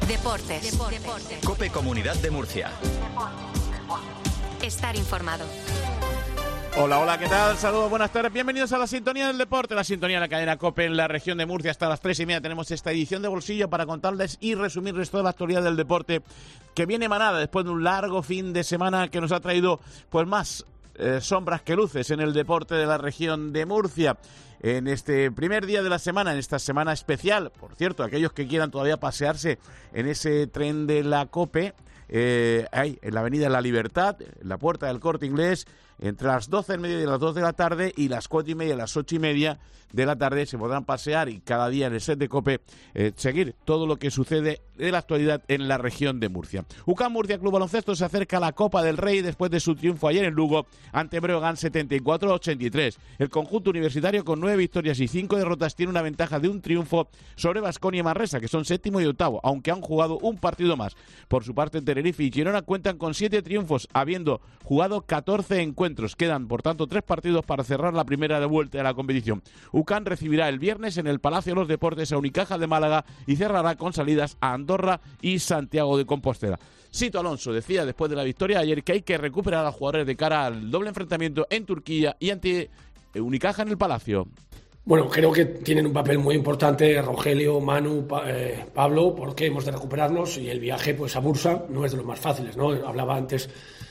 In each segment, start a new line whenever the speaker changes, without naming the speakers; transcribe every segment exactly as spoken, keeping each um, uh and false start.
Deportes. Deportes.
COPE Comunidad de Murcia.
Estar informado.
Hola, hola, ¿qué tal? Saludos, buenas tardes. Bienvenidos a la sintonía del deporte, la sintonía de la cadena COPE en la región de Murcia. Hasta las tres y media tenemos esta edición de bolsillo para contarles y resumirles toda la actualidad del deporte que viene emanada después de un largo fin de semana que nos ha traído pues más eh, sombras que luces en el deporte de la región de Murcia. En este primer día de la semana, en esta semana especial, por cierto, aquellos que quieran todavía pasearse en ese tren de la COPE, eh, hay en la Avenida La Libertad, en la puerta del Corte Inglés, entre las doce del mediodía y las dos de la tarde y las cuatro y media y las ocho y media de la tarde se podrán pasear y cada día en el set de COPE eh, seguir todo lo que sucede de la actualidad en la región de Murcia. U C A M Murcia Club Baloncesto se acerca a la Copa del Rey después de su triunfo ayer en Lugo ante Breogán setenta y cuatro a ochenta y tres. El conjunto universitario con nueve victorias y cinco derrotas tiene una ventaja de un triunfo sobre Baskonia y Manresa, que son séptimo y octavo, aunque han jugado un partido más. Por su parte, Tenerife y Girona cuentan con siete triunfos, habiendo jugado catorce encuentros. Quedan, por tanto, tres partidos para cerrar la primera vuelta de la competición. U C A M recibirá el viernes en el Palacio de los Deportes a Unicaja de Málaga y cerrará con salidas a Andorra y Santiago de Compostela. Sito Alonso decía después de la victoria ayer que hay que recuperar a los jugadores de cara al doble enfrentamiento en Turquía y ante Unicaja en el Palacio.
Bueno, creo que tienen un papel muy importante Rogelio, Manu, pa, eh, Pablo, porque hemos de recuperarnos y el viaje pues a Bursa no es de los más fáciles, ¿no? Hablaba antes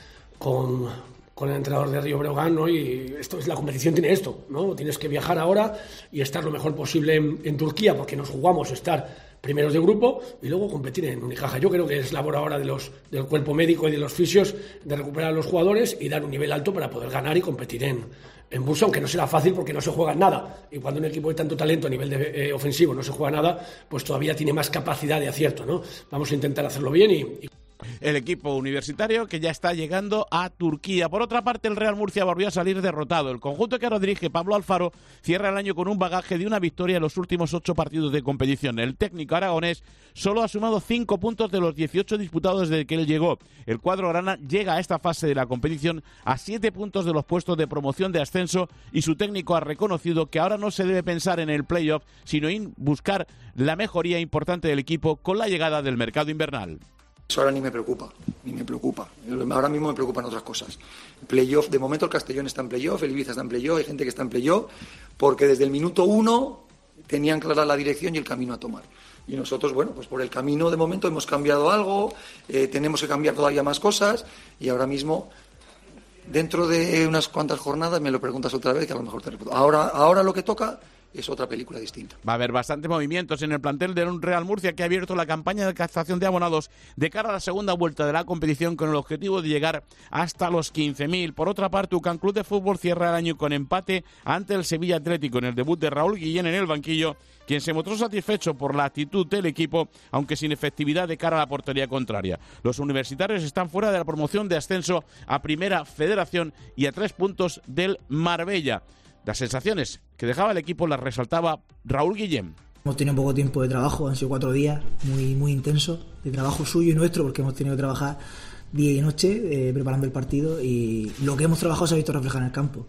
con, con el entrenador de Río Breogán, ¿no? Y esto es la competición, tiene esto, ¿no? Tienes que viajar ahora y estar lo mejor posible en, en Turquía, porque nos jugamos estar primeros de grupo y luego competir en Unicaja. Yo creo que es labor ahora de los, del cuerpo médico y de los fisios de recuperar a los jugadores y dar un nivel alto para poder ganar y competir en, en Bursa, aunque no será fácil porque no se juega nada. Y cuando un equipo de tanto talento a nivel de, eh, ofensivo no se juega nada, pues todavía tiene más capacidad de acierto, ¿no? Vamos a intentar hacerlo bien y... y...
El equipo universitario que ya está llegando a Turquía. Por otra parte, el Real Murcia volvió a salir derrotado. El conjunto que ahora dirige Pablo Alfaro cierra el año con un bagaje de una victoria en los últimos ocho partidos de competición. El técnico aragonés solo ha sumado cinco puntos de los dieciocho disputados desde que él llegó. El cuadro grana llega a esta fase de la competición a siete puntos de los puestos de promoción de ascenso y su técnico ha reconocido que ahora no se debe pensar en el playoff, sino en buscar la mejoría importante del equipo con la llegada del mercado invernal.
Eso ahora ni me preocupa, ni me preocupa. Ahora mismo me preocupan otras cosas. Playoff, de momento el Castellón está en playoff, el Ibiza está en playoff, hay gente que está en playoff, porque desde el minuto uno tenían clara la dirección y el camino a tomar. Y nosotros, bueno, pues por el camino de momento hemos cambiado algo, eh, tenemos que cambiar todavía más cosas y ahora mismo, dentro de unas cuantas jornadas, me lo preguntas otra vez que a lo mejor te repito. Ahora, ahora lo que toca es otra película distinta.
Va a haber bastantes movimientos en el plantel de un Real Murcia que ha abierto la campaña de captación de abonados de cara a la segunda vuelta de la competición con el objetivo de llegar hasta los quince mil. Por otra parte, U C A M Club de Fútbol cierra el año con empate ante el Sevilla Atlético en el debut de Raúl Guillén en el banquillo, quien se mostró satisfecho por la actitud del equipo, aunque sin efectividad de cara a la portería contraria. Los universitarios están fuera de la promoción de ascenso a Primera Federación y a tres puntos del Marbella. Las sensaciones que dejaba el equipo las resaltaba Raúl Guillén.
Hemos tenido poco tiempo de trabajo, han sido cuatro días muy, muy intensos, de trabajo suyo y nuestro, porque hemos tenido que trabajar día y noche eh, preparando el partido y lo que hemos trabajado se ha visto reflejado en el campo.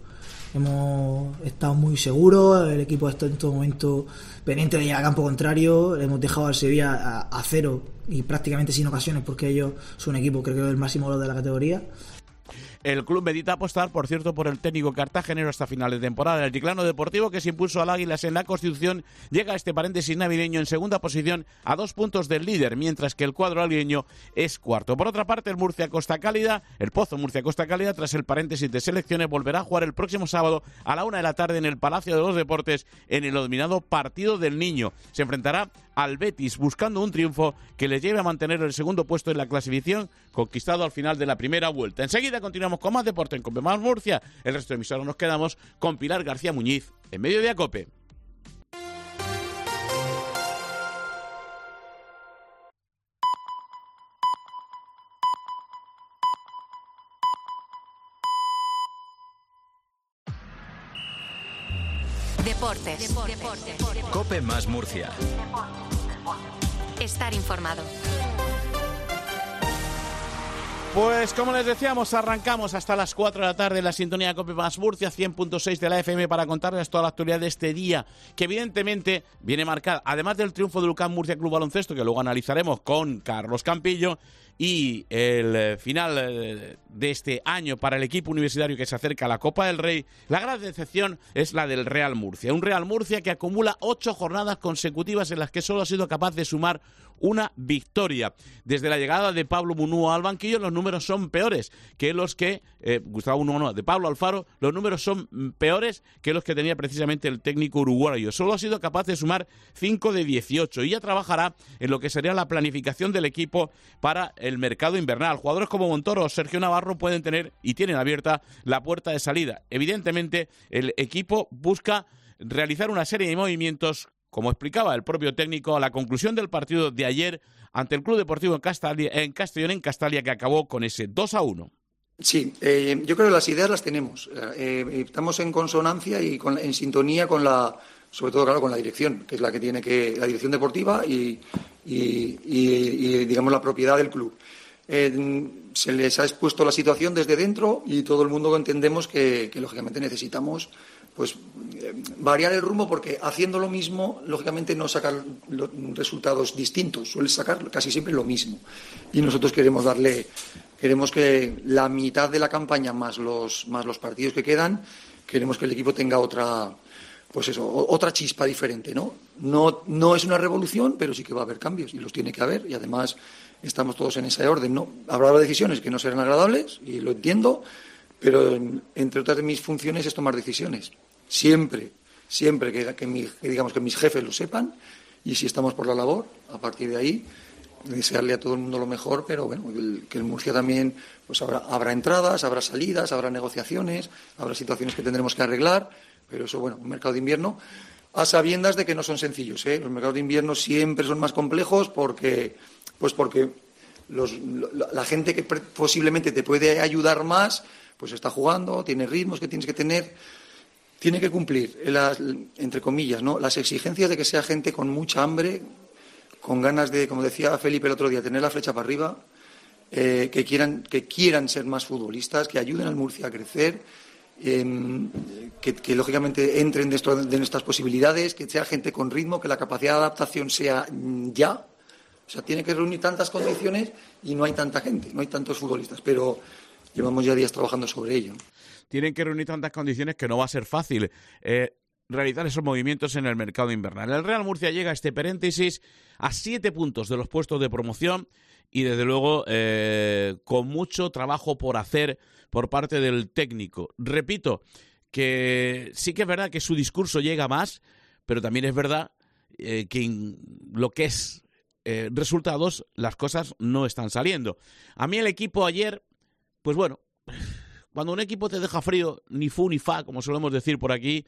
Hemos estado muy seguros, el equipo está en todo momento pendiente de llegar al campo contrario, hemos dejado al Sevilla a, a cero y prácticamente sin ocasiones porque ellos son un equipo, creo que es el máximo valor de la categoría.
El club medita apostar, por cierto, por el técnico cartagenero hasta final de temporada. El Chiclano Deportivo, que se impuso al Águilas en la Constitución, llega a este paréntesis navideño en segunda posición a dos puntos del líder, mientras que el cuadro algueño es cuarto. Por otra parte, el Murcia Costa Cálida, el Pozo Murcia Costa Cálida, tras el paréntesis de selecciones, volverá a jugar el próximo sábado a la una de la tarde en el Palacio de los Deportes en el denominado Partido del Niño. Se enfrentará al Betis buscando un triunfo que les lleve a mantener el segundo puesto en la clasificación conquistado al final de la primera vuelta. Enseguida continuamos con más deporte en COPE más Murcia. El resto de emisoras nos quedamos con Pilar García Muñiz en Mediodía COPE.
Deportes. Deportes.
COPE más Murcia.
Estar informado.
Pues como les decíamos, arrancamos hasta las cuatro de la tarde en la sintonía de Cope más Murcia, cien punto seis de la F M, para contarles toda la actualidad de este día, que evidentemente viene marcada, además del triunfo del U C A M Murcia Club Baloncesto, que luego analizaremos con Carlos Campillo, y el final de este año para el equipo universitario que se acerca a la Copa del Rey. La gran decepción es la del Real Murcia, un Real Murcia que acumula ocho jornadas consecutivas en las que solo ha sido capaz de sumar una victoria. Desde la llegada de Pablo Munúa al banquillo, los números son peores que los que eh, Gustavo Munúa no, de Pablo Alfaro, los números son peores que los que tenía precisamente el técnico uruguayo. Solo ha sido capaz de sumar cinco de dieciocho y ya trabajará en lo que sería la planificación del equipo para el mercado invernal. Jugadores como Montoro o Sergio Navarro pueden tener y tienen abierta la puerta de salida. Evidentemente, el equipo busca realizar una serie de movimientos, como explicaba el propio técnico, a la conclusión del partido de ayer ante el Club Deportivo en, Castalia, en Castellón, en Castalia, que acabó con ese dos a uno.
Sí, eh, yo creo que las ideas las tenemos. Eh, estamos en consonancia y con, en sintonía con la, sobre todo, claro, con la dirección, que es la que tiene que, la dirección deportiva y, y, y, y digamos, la propiedad del club. Eh, se les ha expuesto la situación desde dentro y todo el mundo entendemos que, que lógicamente necesitamos pues eh, variar el rumbo, porque haciendo lo mismo, lógicamente no sacar lo, resultados distintos, suele sacar casi siempre lo mismo. Y nosotros queremos darle, queremos que la mitad de la campaña más los más los partidos que quedan, queremos que el equipo tenga otra, pues eso, otra chispa diferente, ¿no? No, no es una revolución, pero sí que va a haber cambios y los tiene que haber, y además estamos todos en ese orden, ¿no? Habrá decisiones que no serán agradables, y lo entiendo, pero entre otras de mis funciones es tomar decisiones. Siempre, siempre que, que, mi, que digamos que mis jefes lo sepan, y si estamos por la labor, a partir de ahí, desearle a todo el mundo lo mejor, pero bueno, el, que en Murcia también pues habrá, habrá entradas, habrá salidas, habrá negociaciones, habrá situaciones que tendremos que arreglar, pero eso, bueno, un mercado de invierno, a sabiendas de que no son sencillos, ¿eh? Los mercados de invierno siempre son más complejos porque, pues porque los, la gente que posiblemente te puede ayudar más, pues está jugando, tiene ritmos que tienes que tener, tiene que cumplir, las, entre comillas, ¿no?, las exigencias de que sea gente con mucha hambre, con ganas de, como decía Felipe el otro día, tener la flecha para arriba, eh, que quieran, que quieran ser más futbolistas, que ayuden al Murcia a crecer, eh, que, que lógicamente entren dentro de nuestras posibilidades, que sea gente con ritmo, que la capacidad de adaptación sea ya. O sea, tiene que reunir tantas condiciones y no hay tanta gente, no hay tantos futbolistas, pero llevamos ya días trabajando sobre ello.
Tienen que reunir tantas condiciones que no va a ser fácil eh, realizar esos movimientos en el mercado invernal. El Real Murcia llega a este paréntesis a siete puntos de los puestos de promoción y, desde luego, eh, con mucho trabajo por hacer por parte del técnico. Repito, que sí que es verdad que su discurso llega más, pero también es verdad eh, que en lo que es eh, resultados, las cosas no están saliendo. A mí el equipo ayer, pues bueno, cuando un equipo te deja frío, ni fu ni fa, como solemos decir por aquí,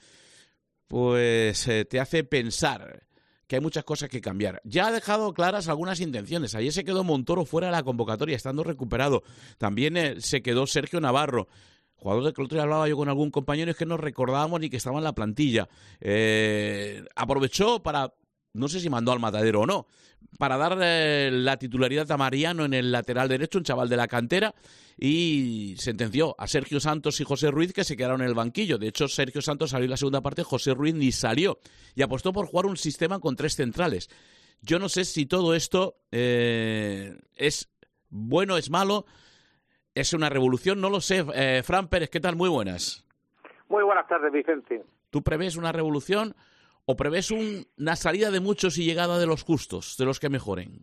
pues eh, te hace pensar que hay muchas cosas que cambiar. Ya ha dejado claras algunas intenciones. Ayer se quedó Montoro fuera de la convocatoria, estando recuperado. También eh, se quedó Sergio Navarro, jugador del que el otro día hablaba yo con algún compañero, es que no recordábamos ni que estaba en la plantilla. Eh, aprovechó para, no sé si mandó al matadero o no, para dar eh, la titularidad a Mariano en el lateral derecho, un chaval de la cantera, y sentenció a Sergio Santos y José Ruiz, que se quedaron en el banquillo. De hecho, Sergio Santos salió en la segunda parte, José Ruiz ni salió, y apostó por jugar un sistema con tres centrales. Yo no sé si todo esto eh, es bueno, es malo, es una revolución, no lo sé. Eh, Fran Pérez, ¿qué tal? Muy buenas.
Muy buenas tardes, Vicente.
¿Tú prevés una revolución o prevés un, una salida de muchos y llegada de los justos, de los que mejoren?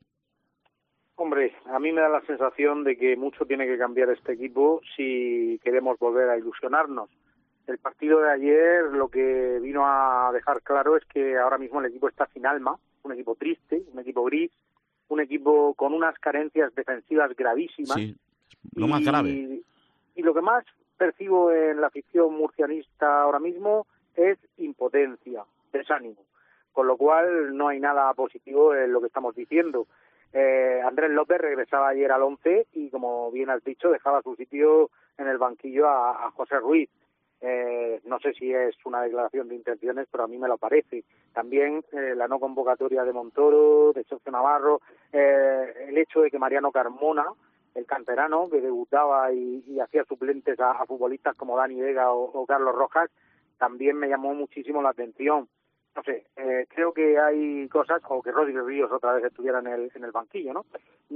Hombre, a mí me da la sensación de que mucho tiene que cambiar este equipo si queremos volver a ilusionarnos. El partido de ayer lo que vino a dejar claro es que ahora mismo el equipo está sin alma, un equipo triste, un equipo gris, un equipo con unas carencias defensivas gravísimas.
Sí, lo más
y,
grave.
Y lo que más percibo en la afición murcianista ahora mismo es impotencia, desánimo, con lo cual no hay nada positivo en lo que estamos diciendo. Eh, Andrés López regresaba ayer al once y, como bien has dicho, dejaba su sitio en el banquillo a, a José Ruiz. Eh, no sé si es una declaración de intenciones, pero a mí me lo parece. También eh, la no convocatoria de Montoro, de Sergio Navarro, eh, el hecho de que Mariano Carmona el canterano, que debutaba y, y hacía suplentes a, a futbolistas como Dani Vega o, o Carlos Rojas, también me llamó muchísimo la atención. No sé, eh, creo que hay cosas, o que Rodri Ríos otra vez estuviera en el, en el banquillo, ¿no?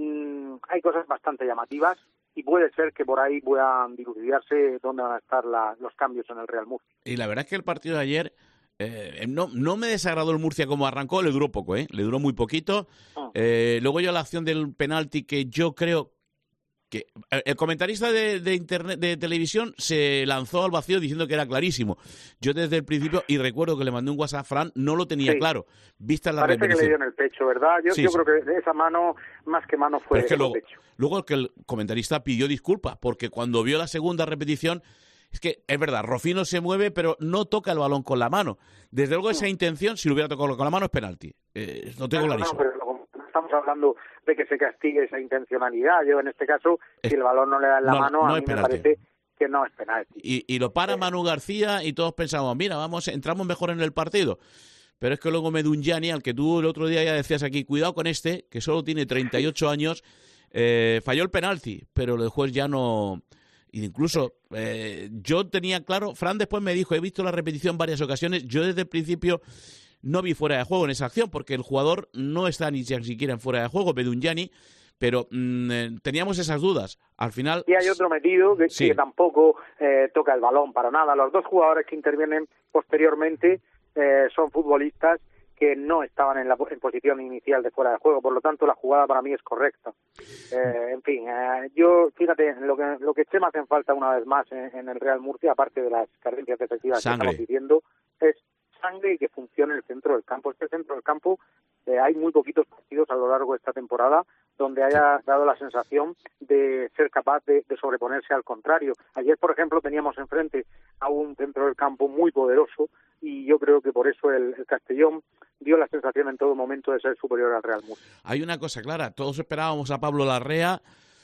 Mm, hay cosas bastante llamativas y puede ser que por ahí puedan dilucidarse dónde van a estar la, los cambios en el Real Murcia.
Y la verdad es que el partido de ayer eh, no, no me desagradó el Murcia como arrancó, le duró poco, ¿eh? Le duró muy poquito. Oh. Eh, luego yo la acción del penalti que yo creo que el comentarista de, de internet de televisión se lanzó al vacío diciendo que era clarísimo. Yo desde el principio, y recuerdo que le mandé un WhatsApp a Fran, no lo tenía sí. claro. Vista la
Parece repetición. Que le dio en el pecho, ¿verdad? Yo,
sí,
yo
sí.
creo que esa mano, más que mano, fue
es que
en
luego,
el pecho.
Luego que el comentarista pidió disculpas, porque cuando vio la segunda repetición, es que es verdad, Rofino se mueve, pero no toca el balón con la mano. Desde luego esa intención, si lo hubiera tocado con la mano, es penalti. Eh, no tengo
no,
clarísimo.
No, pero estamos hablando de que se castigue esa intencionalidad. Yo, en este caso, es, si el balón no le da en la
no,
mano,
no
a mí me parece que no es penalti.
Y, y lo para Manu García y todos pensamos, mira, vamos, entramos mejor en el partido. Pero es que luego Medunjani, al que tú el otro día ya decías aquí, cuidado con este, que solo tiene treinta y ocho años, eh, falló el penalti, pero el juez ya no... Incluso eh, yo tenía claro, Fran después me dijo, he visto la repetición en varias ocasiones, yo desde el principio no vi fuera de juego en esa acción, porque el jugador no está ni siquiera en fuera de juego, Medunjani, pero mmm, eh, teníamos esas dudas. Al final...
Y hay otro metido que, sí. que tampoco eh, toca el balón para nada. Los dos jugadores que intervienen posteriormente eh, son futbolistas que no estaban en la en posición inicial de fuera de juego, por lo tanto la jugada para mí es correcta. Eh, en fin, eh, yo, fíjate, lo que lo que Chema hace falta una vez más en, en el Real Murcia, aparte de las carencias efectivas que estamos diciendo, es sangre y que funcione el centro del campo. Este centro del campo, eh, hay muy poquitos partidos a lo largo de esta temporada donde haya dado la sensación de ser capaz de, de sobreponerse al contrario. Ayer, por ejemplo, teníamos enfrente a un centro del campo muy poderoso y yo creo que por eso el, el Castellón dio la sensación en todo momento de ser superior al Real Murcia.
Hay una cosa clara, todos esperábamos a Pablo Larrea,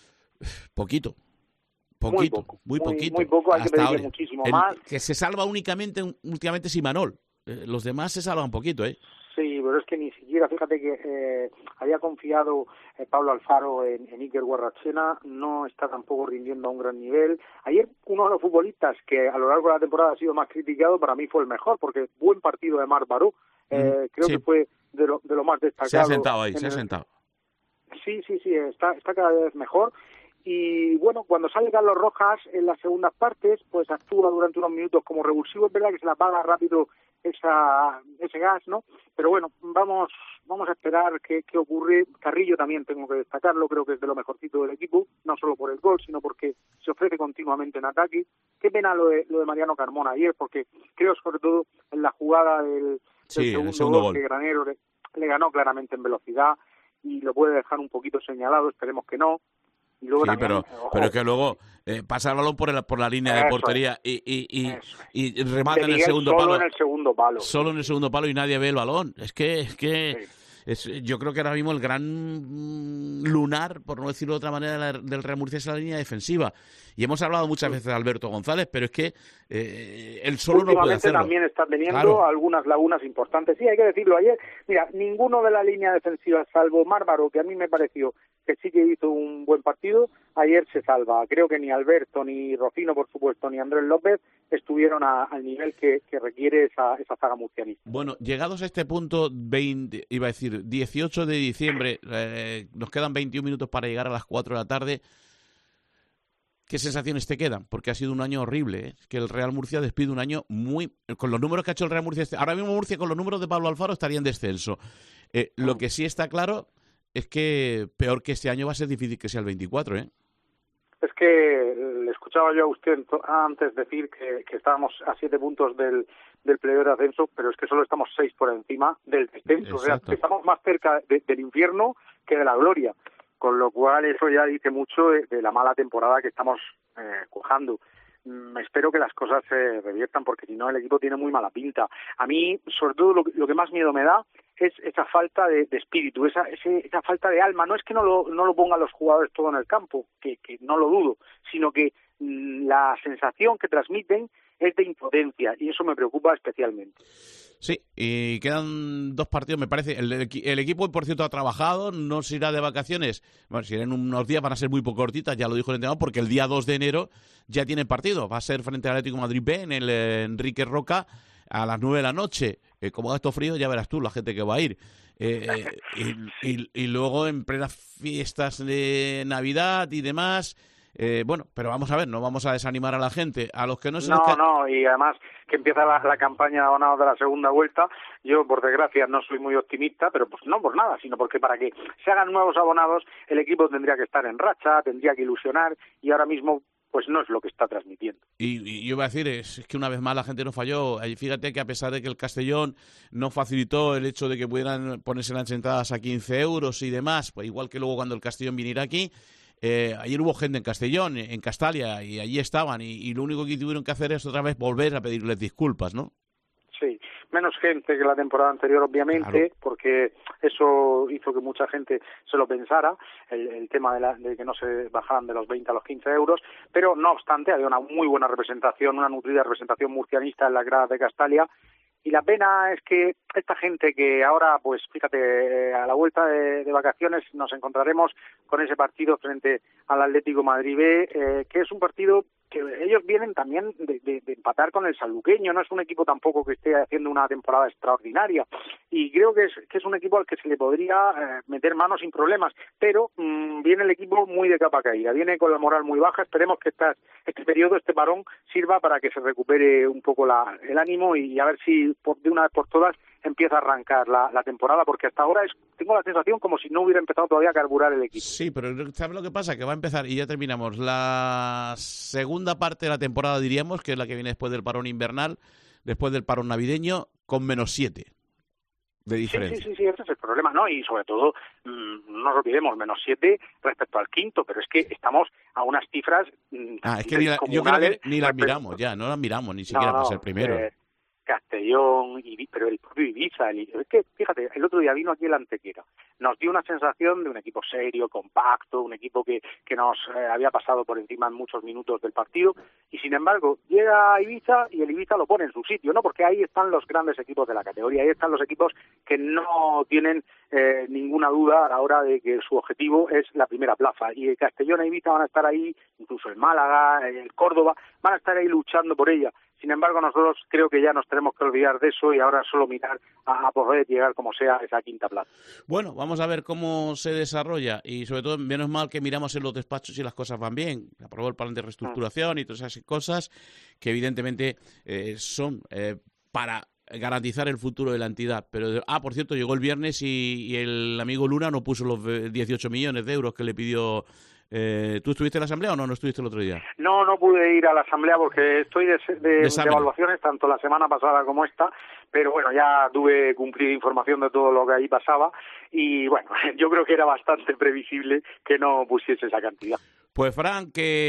poquito. Poquito,
muy, poco,
muy poquito.
Muy, muy poco, hay que pedirle muchísimo
el,
más.
Que se salva únicamente, últimamente es Imanol. Eh, los demás se salvan un poquito, ¿eh?
Sí, pero es que ni siquiera, fíjate que eh, había confiado eh, Pablo Alfaro en, en Iker Guarrachena, no está tampoco rindiendo a un gran nivel. Ayer uno de los futbolistas que a lo largo de la temporada ha sido más criticado, para mí fue el mejor, porque buen partido de Marc Baró, eh, mm, creo sí. que fue de lo, de lo más destacado.
Se ha sentado ahí, se ha el... sentado.
Sí, sí, sí, está, está cada vez mejor. Y bueno, cuando sale Carlos Rojas en las segundas partes, pues actúa durante unos minutos como revulsivo. Es verdad que se la apaga rápido esa ese gas, ¿no? Pero bueno, vamos vamos a esperar qué, qué ocurre. Carrillo también tengo que destacarlo, creo que es de lo mejorcito del equipo, no solo por el gol, sino porque se ofrece continuamente en ataque. Qué pena lo de, lo de Mariano Carmona ayer, porque creo sobre todo en la jugada del, del
sí,
segundo,
segundo
gol,
gol
que Granero le, le ganó claramente en velocidad y lo puede dejar un poquito señalado, esperemos que no. Y luego
sí,
también,
pero,
ojo,
pero es que luego eh, pasa el balón por, el, por la línea de portería y, y, y, y remata en el segundo
solo
palo.
en el segundo palo.
Solo en el segundo palo y nadie ve el balón. Es que, es que
sí.
es, yo creo que ahora mismo el gran lunar, por no decirlo de otra manera, del Real Murcia es la línea defensiva. Y hemos hablado muchas veces de Alberto González, pero es que eh, él solo no puede hacerlo.
También está teniendo
claro.
algunas lagunas importantes. Sí, hay que decirlo. Ayer, mira, ninguno de la línea defensiva, salvo Márvaro, que a mí me pareció que sí que hizo un buen partido, ayer se salva. Creo que ni Alberto, ni Rofino, por supuesto, ni Andrés López estuvieron a, al nivel que, que requiere esa, esa zaga murcianista.
Bueno, llegados a este punto, veinte, iba a decir, dieciocho de diciembre, eh, nos quedan veintiún minutos para llegar a las cuatro de la tarde. ¿Qué sensaciones te quedan? Porque ha sido un año horrible, ¿eh? Que el Real Murcia despide un año muy... Con los números que ha hecho el Real Murcia... Ahora mismo Murcia con los números de Pablo Alfaro estaría en descenso. Eh, mm. Lo que sí está claro es que peor que este año va a ser difícil que sea el veinticuatro, ¿eh?
Es que le escuchaba yo a usted antes decir que, que estábamos a siete puntos del, del playoff de ascenso, pero es que solo estamos seis por encima del descenso. Exacto. O sea, que estamos más cerca de, del infierno que de la gloria. Con lo cual eso ya dice mucho de, de la mala temporada que estamos eh, cuajando. Mm, espero que las cosas se reviertan porque si no el equipo tiene muy mala pinta. A mí, sobre todo, lo, lo que más miedo me da es esa falta de, de espíritu, esa, ese, esa falta de alma. No es que no lo, no lo pongan los jugadores todo en el campo, que, que no lo dudo, sino que mm, la sensación que transmiten es de impotencia y eso me preocupa especialmente.
Sí, y quedan dos partidos, me parece. El, el, el equipo, por cierto, ha trabajado, no se irá de vacaciones. Bueno, si en unos días van a ser muy poco cortitas, ya lo dijo el entrenador, porque el día dos de enero ya tiene partido. Va a ser frente al Atlético de Madrid B en el eh, Enrique Roca a las nueve de la noche. Eh, como haga esto frío, ya verás tú la gente que va a ir. Eh, y, y, y luego en plenas fiestas de Navidad y demás... Eh, bueno, pero vamos a ver, no vamos a desanimar a la gente, a los que no se
No,
nos...
no, y además que empieza la, la campaña de abonados de la segunda vuelta. Yo, por desgracia, no soy muy optimista, pero pues no por nada, sino porque para que se hagan nuevos abonados, el equipo tendría que estar en racha, tendría que ilusionar, y ahora mismo pues no es lo que está transmitiendo.
Y, y yo voy a decir, es, es que una vez más la gente no falló. Fíjate que a pesar de que el Castellón no facilitó el hecho de que pudieran ponerse las entradas a quince euros y demás, pues igual que luego cuando el Castellón viniera aquí, Eh, ayer hubo gente en Castellón, en Castalia, y allí estaban, y, y lo único que tuvieron que hacer es otra vez volver a pedirles disculpas, ¿no?
Sí, menos gente que la temporada anterior, obviamente, claro, porque eso hizo que mucha gente se lo pensara, el, el tema de, la, de que no se bajaran de los veinte a los quince euros, pero no obstante había una muy buena representación, una nutrida representación murcianista en las gradas de Castalia. Y la pena es que esta gente que ahora, pues fíjate, a la vuelta de, de vacaciones nos encontraremos con ese partido frente al Atlético Madrid B, eh, que es un partido que ellos vienen también de, de, de empatar con el Sanluqueño, no es un equipo tampoco que esté haciendo una temporada extraordinaria, y creo que es, que es un equipo al que se le podría eh, meter mano sin problemas, pero mmm, viene el equipo muy de capa caída, viene con la moral muy baja. Esperemos que esta, este periodo, este parón, sirva para que se recupere un poco la, el ánimo y a ver si por, de una vez por todas empieza a arrancar la, la temporada, porque hasta ahora es, tengo la sensación como si no hubiera empezado todavía a carburar el equipo.
Sí, pero ¿sabes lo que pasa? Que va a empezar, y ya terminamos, la segunda parte de la temporada, diríamos, que es la que viene después del parón invernal, después del parón navideño, con menos siete de diferencia.
Sí, sí, sí, sí, ese es el problema, ¿no? Y sobre todo, mmm, no nos olvidemos, menos siete respecto al quinto, pero es que estamos a unas cifras... Mmm,
ah, es que ni la, yo creo que ni las miramos ya, no las miramos, ni siquiera
no,
para ser primero.
Eh, Castellón, Ibiza, pero el propio Ibiza, el, es que fíjate, el otro día vino aquí el Antequera, nos dio una sensación de un equipo serio, compacto, un equipo que, que nos eh, había pasado por encima en muchos minutos del partido, y sin embargo llega a Ibiza y el Ibiza lo pone en su sitio, ¿no? Porque ahí están los grandes equipos de la categoría, ahí están los equipos que no tienen eh, ninguna duda a la hora de que su objetivo es la primera plaza, y el Castellón e Ibiza van a estar ahí, incluso el Málaga, el Córdoba, van a estar ahí luchando por ella. Sin embargo, nosotros creo que ya nos tenemos que olvidar de eso y ahora solo mirar a, a poder llegar como sea a esa quinta plaza.
Bueno, vamos a ver cómo se desarrolla y sobre todo, menos mal que miramos en los despachos y las cosas van bien. Aprobó el plan de reestructuración y todas esas cosas que evidentemente eh, son eh, para garantizar el futuro de la entidad. Pero, ah, por cierto, llegó el viernes y, y el amigo Luna no puso los dieciocho millones de euros que le pidió. Eh, ¿Tú estuviste en la asamblea o no? ¿No estuviste el otro día?
No, no pude ir a la asamblea porque estoy de, de, de, de evaluaciones, tanto la semana pasada como esta, pero bueno, ya tuve cumplida información de todo lo que ahí pasaba y bueno, yo creo que era bastante previsible que no pusiese esa cantidad.
Pues Fran,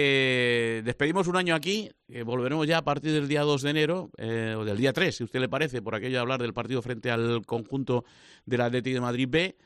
que despedimos un año aquí, que volveremos ya a partir del día dos de enero, eh, o del día tres, si a usted le parece, por aquello de hablar del partido frente al conjunto del Atlético de Madrid B.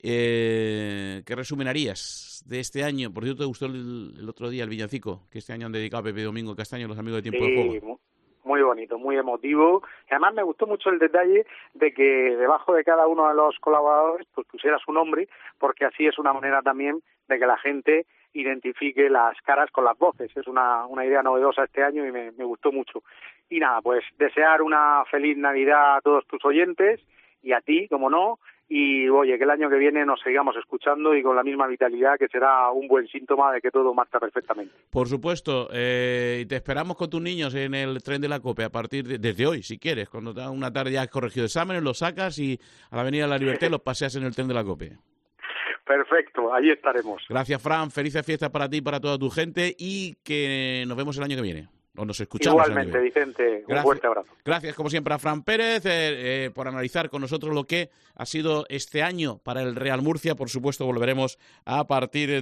Eh, ¿Qué resumen harías de este año? Por cierto, ¿te gustó el, el otro día el villancico que este año han dedicado a Pepe Domingo Castaño, los amigos de Tiempo
sí,
de Juego?
Muy bonito, muy emotivo. Y además me gustó mucho el detalle de que debajo de cada uno de los colaboradores pues pusiera su nombre, porque así es una manera también de que la gente identifique las caras con las voces. Es una, una idea novedosa este año y me, me gustó mucho. Y nada, pues desear una feliz Navidad a todos tus oyentes y a ti, como no, y oye, que el año que viene nos sigamos escuchando y con la misma vitalidad, que será un buen síntoma de que todo marcha perfectamente.
Por supuesto, eh, te esperamos con tus niños en el tren de la COPE a partir de, desde hoy, si quieres, cuando una tarde ya has corregido exámenes, los sacas y a la Avenida de la Libertad los paseas en el tren de la COPE.
Perfecto, ahí estaremos.
Gracias, Fran, felices fiestas para ti y para toda tu gente y que nos vemos el año que viene. O nos escuchamos.
Igualmente, Vicente,
gracias,
un fuerte abrazo.
Gracias, como siempre, a Fran Pérez eh, eh, por analizar con nosotros lo que ha sido este año para el Real Murcia. Por supuesto, volveremos a partir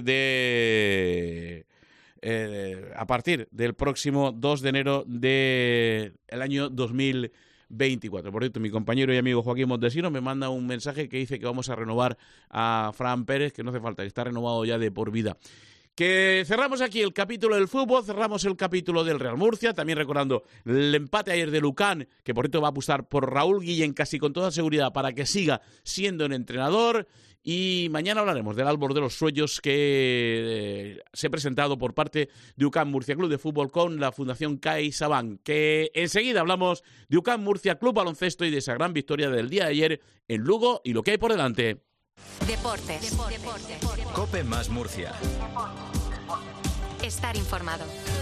de eh, a partir del próximo dos de enero del año dos mil veinticuatro. Por cierto, mi compañero y amigo Joaquín Montesino me manda un mensaje que dice que vamos a renovar a Fran Pérez, que no hace falta, que está renovado ya de por vida. Que cerramos aquí el capítulo del fútbol, cerramos el capítulo del Real Murcia, también recordando el empate ayer de Lucán, que por cierto va a apostar por Raúl Guillén casi con toda seguridad para que siga siendo el entrenador. Y mañana hablaremos del Árbol de los Sueños que eh, se ha presentado por parte de U C A M Murcia Club de Fútbol con la Fundación CaixaBank. Que enseguida hablamos de U C A M Murcia Club Baloncesto y de esa gran victoria del día de ayer en Lugo y lo que hay por delante.
Deportes. Deportes.
Cope más Murcia.
Estar informado.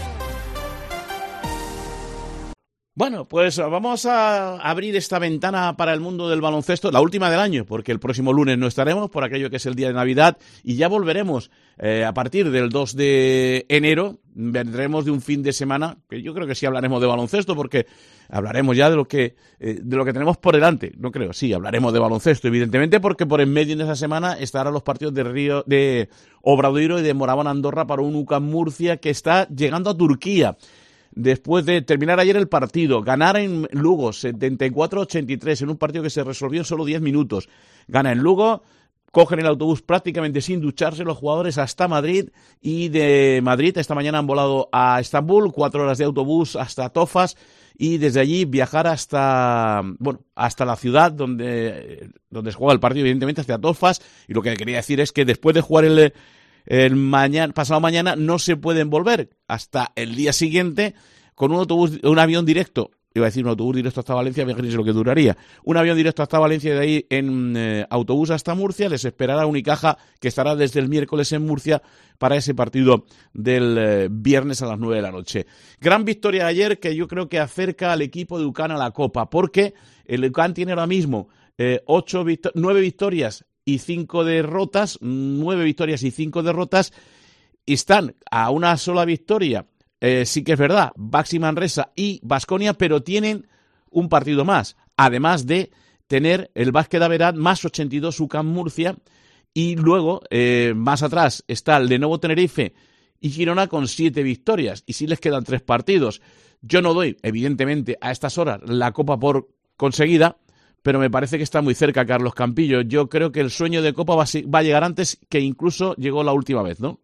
Bueno, pues vamos a abrir esta ventana para el mundo del baloncesto, la última del año, porque el próximo lunes no estaremos por aquello que es el día de Navidad y ya volveremos eh, a partir del dos de enero. Vendremos de un fin de semana, que yo creo que sí hablaremos de baloncesto, porque hablaremos ya de lo que eh, de lo que tenemos por delante. No creo, sí, hablaremos de baloncesto, evidentemente, porque por en medio de esa semana estarán los partidos de Río, de Obradoiro y de Moraván Andorra para un U C A M Murcia que está llegando a Turquía. Después de terminar ayer el partido, ganar en Lugo setenta y cuatro a ochenta y tres en un partido que se resolvió en solo diez minutos. Gana en Lugo, cogen el autobús prácticamente sin ducharse los jugadores hasta Madrid y de Madrid esta mañana han volado a Estambul, cuatro horas de autobús hasta Tofas y desde allí viajar hasta bueno hasta la ciudad donde, donde se juega el partido, evidentemente hasta Tofas. Y lo que quería decir es que después de jugar el... El mañana, pasado mañana no se pueden volver hasta el día siguiente con un autobús, un avión directo. Iba a decir un autobús directo hasta Valencia, fíjense lo que duraría. Un avión directo hasta Valencia y de ahí en eh, autobús hasta Murcia. Les esperará Unicaja, que estará desde el miércoles en Murcia para ese partido del eh, viernes a las nueve de la noche. Gran victoria ayer que yo creo que acerca al equipo de U C A M a la Copa, porque el U C A M tiene ahora mismo eh, ocho victor- nueve victorias y cinco derrotas, nueve victorias y cinco derrotas, y están a una sola victoria, eh, sí que es verdad, Baxi Manresa y Baskonia, pero tienen un partido más, además de tener el Básquet Averad más ochenta y dos U C A M Murcia, y luego, eh, más atrás, está el Lenovo Tenerife y Girona con siete victorias, y sí les quedan tres partidos. Yo no doy, evidentemente, a estas horas la Copa por conseguida, pero me parece que está muy cerca Carlos Campillo. Yo creo que el sueño de Copa va a, va a llegar antes que incluso llegó la última vez, ¿no?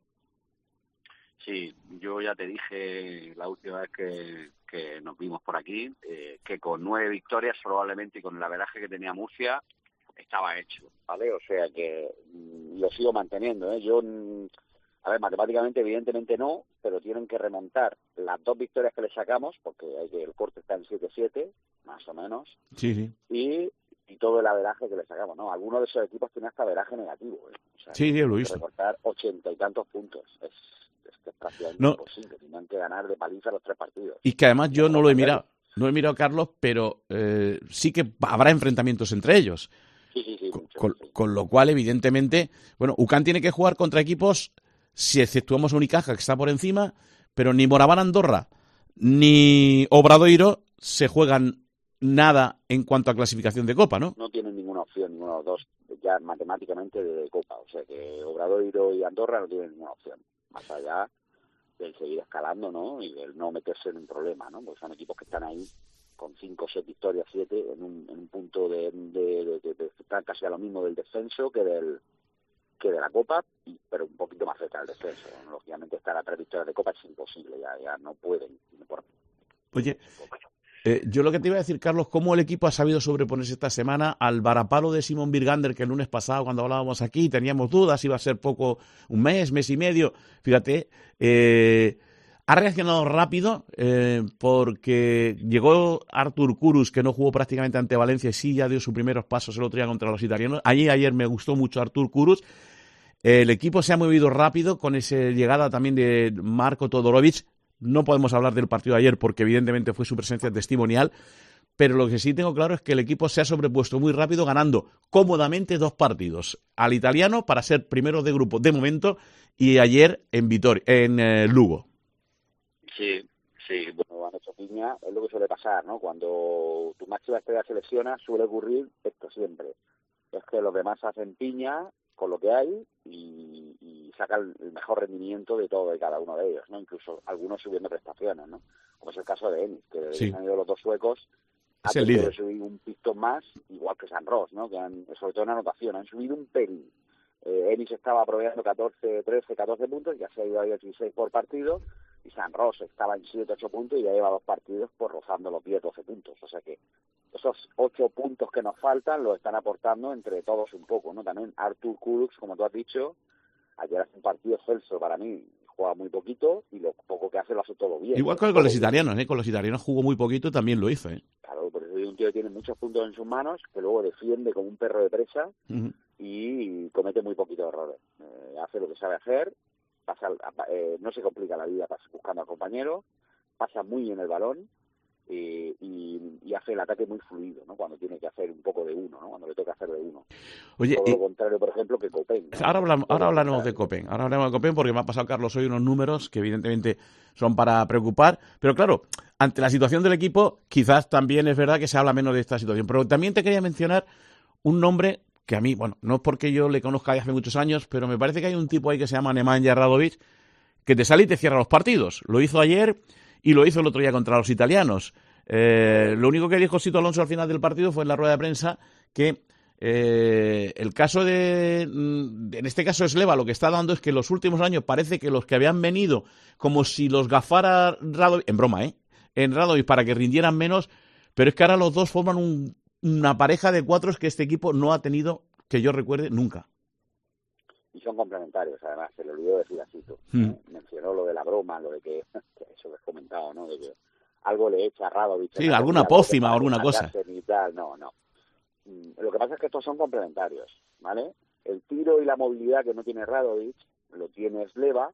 Sí, yo ya te dije la última vez que, que nos vimos por aquí, eh, que con nueve victorias probablemente y con el averaje que tenía Murcia estaba hecho, ¿vale? O sea que mm, lo sigo manteniendo, ¿eh? Yo, mm, a ver, matemáticamente evidentemente no, pero tienen que remontar las dos victorias que le sacamos, porque hay que el corte está en siete siete, más o menos.
Sí, sí.
Y, y todo el averaje que le sacamos, ¿no? Algunos de esos equipos tienen hasta averaje negativo, ¿eh? O sea,
sí, sí, lo he visto.
Recortar ochenta y tantos puntos. Es, es que es prácticamente
no.
imposible. Tienen que ganar de paliza los tres partidos.
Y que además yo no lo he mirado, no he mirado, Carlos, pero eh, sí que habrá enfrentamientos entre ellos.
Sí, sí, sí.
Con,
mucho,
con,
sí.
con lo cual, evidentemente, bueno, U C A M tiene que jugar contra equipos, si exceptuamos a Unicaja, que está por encima, pero ni Moraván Andorra ni Obradoiro se juegan nada en cuanto a clasificación de Copa, ¿no?
No tienen ninguna opción, ninguno de los dos, ya matemáticamente de, de Copa. O sea que Obradoiro y Andorra no tienen ninguna opción. Más allá del seguir escalando, ¿no? Y del no meterse en un problema, ¿no? Porque son equipos que están ahí con cinco, seis victorias, siete, en un, en un punto de, de, de, de, de están casi a lo mismo del descenso que del que de la Copa, y, pero un poquito más cerca del descenso. Lógicamente estar a tres victorias de Copa es imposible, ya, ya no pueden. Por...
Oye, eh, yo lo que te iba a decir, Carlos, cómo el equipo ha sabido sobreponerse esta semana al varapalo de Simón Birgander, que el lunes pasado cuando hablábamos aquí teníamos dudas, iba a ser poco, un mes, mes y medio, fíjate, eh, ha reaccionado rápido eh, porque llegó Artur Kurus, que no jugó prácticamente ante Valencia y sí ya dio sus primeros pasos el otro día contra los italianos. Allí ayer me gustó mucho Artur Kurus. El equipo se ha movido rápido con esa llegada también de Marko Todorovic. No podemos hablar del partido de ayer porque evidentemente fue su presencia testimonial, pero lo que sí tengo claro es que el equipo se ha sobrepuesto muy rápido ganando cómodamente dos partidos al italiano para ser primero de grupo de momento y ayer en Vitoria, en eh, Lugo.
Sí, sí, bueno, han hecho piña, es lo que suele pasar, ¿no? Cuando tu máxima estrella se lesiona suele ocurrir esto siempre, es que los demás hacen piña con lo que hay y, y sacan el mejor rendimiento de todo y cada uno de ellos, ¿no? Incluso algunos subiendo prestaciones, ¿no? Como es el caso de Ennis, que sí. Han ido los dos suecos,
es
ha
el líder.
De subir un pistón más, igual que San Ross, ¿no? Que han, sobre todo en anotación, han subido un pelín. Eh, Denis estaba promediando catorce, trece, catorce puntos, ya se ha ido a dieciséis por partido, y San Ros estaba en siete, ocho puntos y ya lleva dos partidos por rozando los diez, doce puntos. O sea que esos ocho puntos que nos faltan los están aportando entre todos un poco, ¿no? También Artur Kurucs, como tú has dicho, ayer hace un partido excelso para mí, juega muy poquito y lo poco que hace lo hace todo bien.
Igual que con los italianos, ¿eh? Con los italianos jugó muy poquito y también lo hizo, ¿eh?
Claro, por eso hay un tío que tiene muchos puntos en sus manos, que luego defiende como un perro de presa uh-huh. y comete muy poquitos errores. Eh, hace lo que sabe hacer, pasa, eh, no se complica la vida buscando al compañero, pasa muy bien el balón eh, y, y hace el ataque muy fluido, ¿no? Cuando tiene que hacer un poco de uno, ¿no? Cuando le toca hacer de uno.
Oye,
todo
y...
lo contrario, por ejemplo, que Copen, ¿no?
Ahora hablamos, ahora hablaremos de Copen, ahora hablaremos de Copen porque me ha pasado, Carlos, hoy unos números que evidentemente son para preocupar, pero claro, ante la situación del equipo, quizás también es verdad que se habla menos de esta situación, pero también te quería mencionar un nombre que a mí, bueno, no es porque yo le conozca de hace muchos años, pero me parece que hay un tipo ahí que se llama Nemanja Radovic, que te sale y te cierra los partidos. Lo hizo ayer y lo hizo el otro día contra los italianos. Eh, lo único que dijo Sito Alonso al final del partido fue en la rueda de prensa que eh, el caso de, en este caso Sleva, lo que está dando es que en los últimos años parece que los que habían venido como si los gafara Radovic, en broma, ¿eh? En Radovic para que rindieran menos, pero es que ahora los dos forman un, una pareja de cuatros que este equipo no ha tenido, que yo recuerde, nunca.
Y son complementarios, además, se le olvidó decir así.
Mm.
¿eh? Mencionó lo de la broma, lo de que, que eso que has comentado, ¿no? De que algo le echa a Radovic.
Sí, alguna pócima o alguna cosa.
Y tal. No, no. Lo que pasa es que estos son complementarios, ¿vale? El tiro y la movilidad que no tiene Radovic lo tiene Sleva,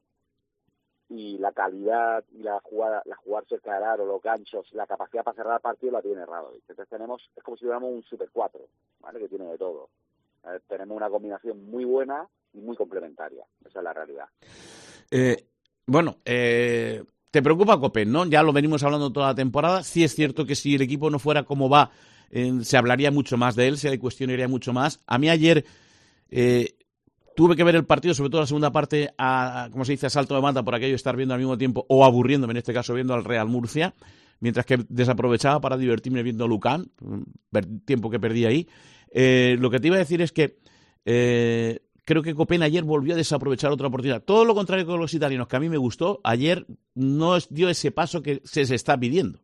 y la calidad y la jugada, la jugar cerca del aro, los ganchos, la capacidad para cerrar el partido la tiene Radovic. Entonces tenemos, es como si tuviéramos un super cuatro, ¿vale? Que tiene de todo. Eh, tenemos una combinación muy buena y muy complementaria. Esa es la realidad.
Eh, bueno, eh, te preocupa Copen, ¿no? Ya lo venimos hablando toda la temporada. Sí es cierto que si el equipo no fuera como va, eh, se hablaría mucho más de él, se le cuestionaría mucho más. A mí ayer eh, tuve que ver el partido, sobre todo la segunda parte, a, como se dice, a salto de mata, por aquello de estar viendo al mismo tiempo, o aburriéndome, en este caso, viendo al Real Murcia, mientras que desaprovechaba para divertirme viendo a Lucán, tiempo que perdí ahí. Eh, lo que te iba a decir es que eh, creo que Copen ayer volvió a desaprovechar otra oportunidad. Todo lo contrario con los italianos, que a mí me gustó, ayer no dio ese paso que se, se está pidiendo.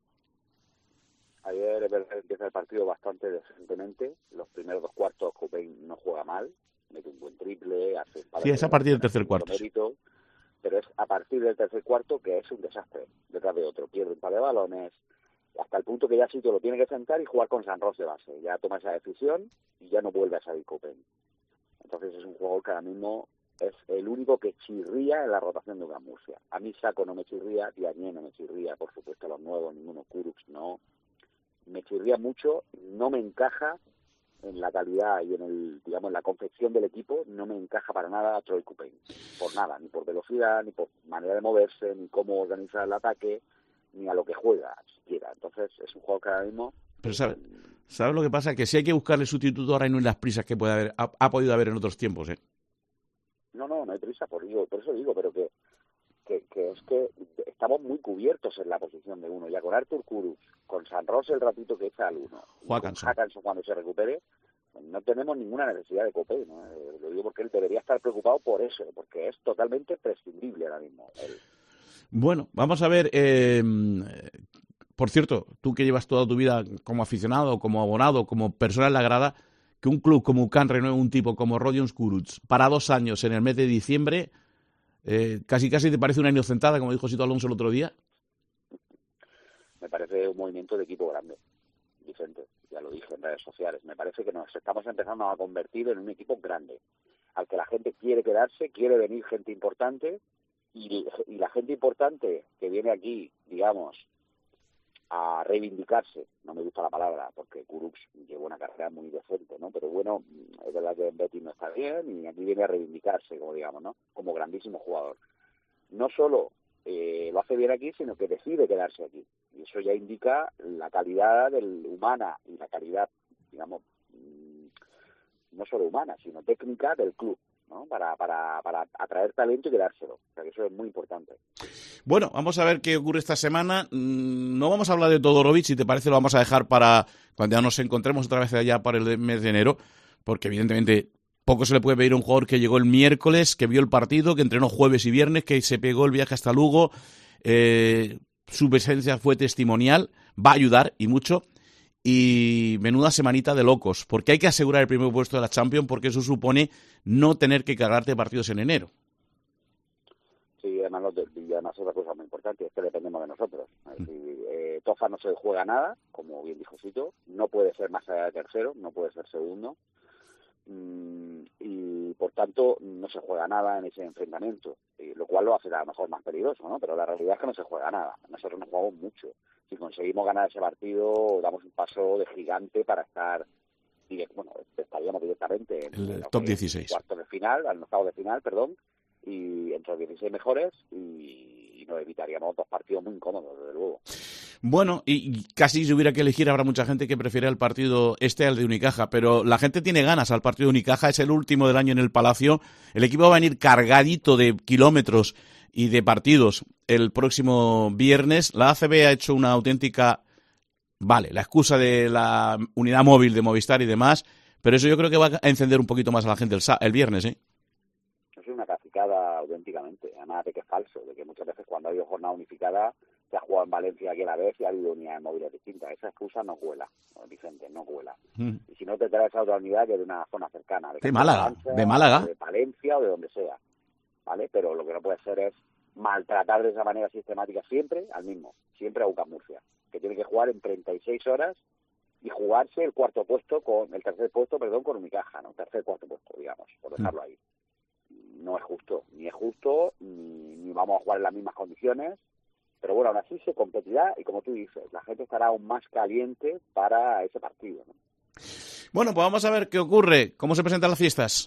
Ayer empieza el partido bastante decentemente. Los primeros dos cuartos Copen no juega mal, mete un buen triple, hace...
Sí, es a partir del tercer cuarto.
Mérito, pero es a partir del tercer cuarto que es un desastre, detrás de otro. Pierde un par de balones, hasta el punto que ya Sito lo tiene que sentar y jugar con San Ros de base. Ya toma esa decisión y ya no vuelve a salir Copen. Entonces es un jugador que ahora mismo es el único que chirría en la rotación de Gran Murcia. A mí Saco no me chirría, Diagne no me chirría, por supuesto los nuevos, ninguno, Kurucs no. Me chirría mucho, no me encaja en la calidad y en el, digamos, en la confección del equipo, no me encaja para nada a Troy Copen. Por nada, ni por velocidad, ni por manera de moverse, ni cómo organizar el ataque, ni a lo que juega, siquiera. Entonces es un juego que ahora mismo...
Pero ¿sabes sabe lo que pasa? Que si hay que buscarle sustituto ahora y no en las prisas que puede haber, ha, ha podido haber en otros tiempos, ¿eh?
No, no, no hay prisa, por, digo, por eso digo, pero que, que, que es que estamos muy cubiertos en la posición de uno. Ya con Artur Kurucs, con San Ros el ratito que echa al uno, con Hackanson cuando se recupere, no tenemos ninguna necesidad de Copen, ¿no? Eh, lo digo porque él debería estar preocupado por eso, porque es totalmente prescindible ahora mismo. Él.
Bueno, vamos a ver... Eh, por cierto, tú que llevas toda tu vida como aficionado, como abonado, como persona en la grada, que un club como UCAN renueve un tipo como Rodion Kurucs para dos años en el mes de diciembre, eh, casi casi te parece una inocentada, como dijo Sito Alonso el otro día.
Me parece un movimiento de equipo grande, Vicente, ya lo dije en redes sociales. Me parece que nos estamos empezando a convertir en un equipo grande, al que la gente quiere quedarse, quiere venir gente importante, y, y la gente importante que viene aquí, digamos, a reivindicarse, no me gusta la palabra, porque Kurucs llevó una carrera muy decente, ¿no? Pero bueno, es verdad que en Betis no está bien y aquí viene a reivindicarse, como digamos, ¿no? Como grandísimo jugador. No solo eh, lo hace bien aquí, sino que decide quedarse aquí. Y eso ya indica la calidad del, humana y la calidad, digamos, no solo humana, sino técnica del club, ¿no? Para, para, para atraer talento y quedárselo. O sea que eso es muy importante.
Bueno, vamos a ver qué ocurre esta semana. No vamos a hablar de Todorovic, si te parece lo vamos a dejar para cuando ya nos encontremos otra vez allá para el mes de enero, porque evidentemente poco se le puede pedir a un jugador que llegó el miércoles, que vio el partido, que entrenó jueves y viernes, que se pegó el viaje hasta Lugo. Eh, su presencia fue testimonial, va a ayudar y mucho. Y menuda semanita de locos, porque hay que asegurar el primer puesto de la Champions, porque eso supone no tener que cargarte partidos en enero.
Sí, además, y además otra cosa muy importante, es que dependemos de nosotros. Es decir, eh, Tofa no se juega nada, como bien dijo Sito, no puede ser más allá de tercero, no puede ser segundo, mm, y por tanto no se juega nada en ese enfrentamiento, y lo cual lo hace a lo mejor más peligroso, ¿no? Pero la realidad es que no se juega nada, nosotros no jugamos mucho. Si conseguimos ganar ese partido, damos un paso de gigante para estar, bueno, estaríamos directamente en
el,
el
top dieciséis.
Cuartos de final, al octavo de final, perdón, y entre los dieciséis mejores, y, y nos evitaríamos dos partidos muy incómodos, desde luego.
Bueno, y casi si hubiera que elegir, habrá mucha gente que prefiere el partido este al de Unicaja, pero la gente tiene ganas al partido de Unicaja, es el último del año en el Palacio, el equipo va a venir cargadito de kilómetros y de partidos el próximo viernes. La A C B ha hecho una auténtica, vale, la excusa de la unidad móvil de Movistar y demás, pero eso yo creo que va a encender un poquito más a la gente el, el viernes, ¿eh?
Es una cacicada auténticamente, además de que es falso, de que muchas veces cuando ha habido jornada unificada se ha jugado en Valencia aquí a la vez y ha habido unidades móviles distintas. Esa excusa no cuela, Vicente, no cuela. Mm. Y si no te traes a otra unidad que es de una zona cercana. De,
de Málaga, Valencia, de Málaga.
De Valencia o de donde sea, ¿vale? Pero lo que no puede ser es maltratar de esa manera sistemática siempre al mismo, siempre a U C A M Murcia, que tiene que jugar en treinta y seis horas y jugarse el cuarto puesto con, el tercer puesto, perdón, con Unicaja, ¿no? Tercer, cuarto puesto, digamos, por dejarlo mm. ahí. No es justo, ni es justo, ni, ni vamos a jugar en las mismas condiciones, pero bueno, aún así se competirá y como tú dices, la gente estará aún más caliente para ese partido, ¿no?
Bueno, pues vamos a ver qué ocurre, cómo se presentan las fiestas.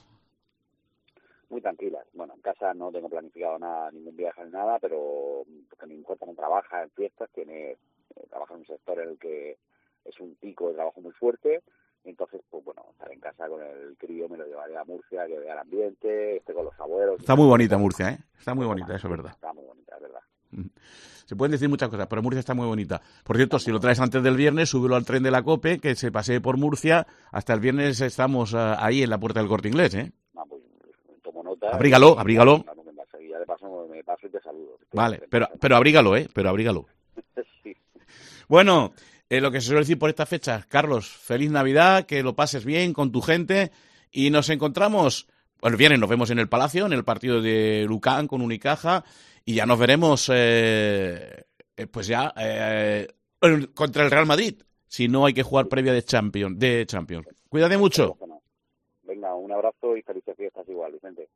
Muy tranquilas. Bueno, en casa no tengo planificado nada, ningún viaje ni nada, pero porque mi mujer también trabaja en fiestas, tiene eh, trabaja en un sector en el que es un pico de trabajo muy fuerte, entonces, pues bueno, estar en casa con el crío, me lo llevaré a Murcia, que vea el ambiente, esté con los abuelos.
Está muy bonita Murcia, ¿eh? Está muy bonita, eso es verdad.
Está muy bonita, es verdad.
Se pueden decir muchas cosas, pero Murcia está muy bonita. Por cierto, si lo traes antes del viernes, súbelo al tren de la COPE, que se pasee por Murcia. Hasta el viernes estamos uh, ahí en la puerta del Corte Inglés, ¿eh?
No, pues, tomo nota.
Abrígalo, y, abrígalo.
Y ya de paso me paso y te saludo.
Vale, pero, pero abrígalo, ¿eh? Pero abrígalo.
Sí.
Bueno, eh, lo que se suele decir por estas fechas, Carlos, feliz Navidad, que lo pases bien con tu gente y nos encontramos, el viernes nos vemos en el Palacio, en el partido de Lucan con Unicaja y ya nos veremos, eh, eh, pues ya, eh, contra el Real Madrid, si no hay que jugar previa de Champions. De Champions. Cuídate mucho.
Venga, un abrazo y felices fiestas igual, Vicente.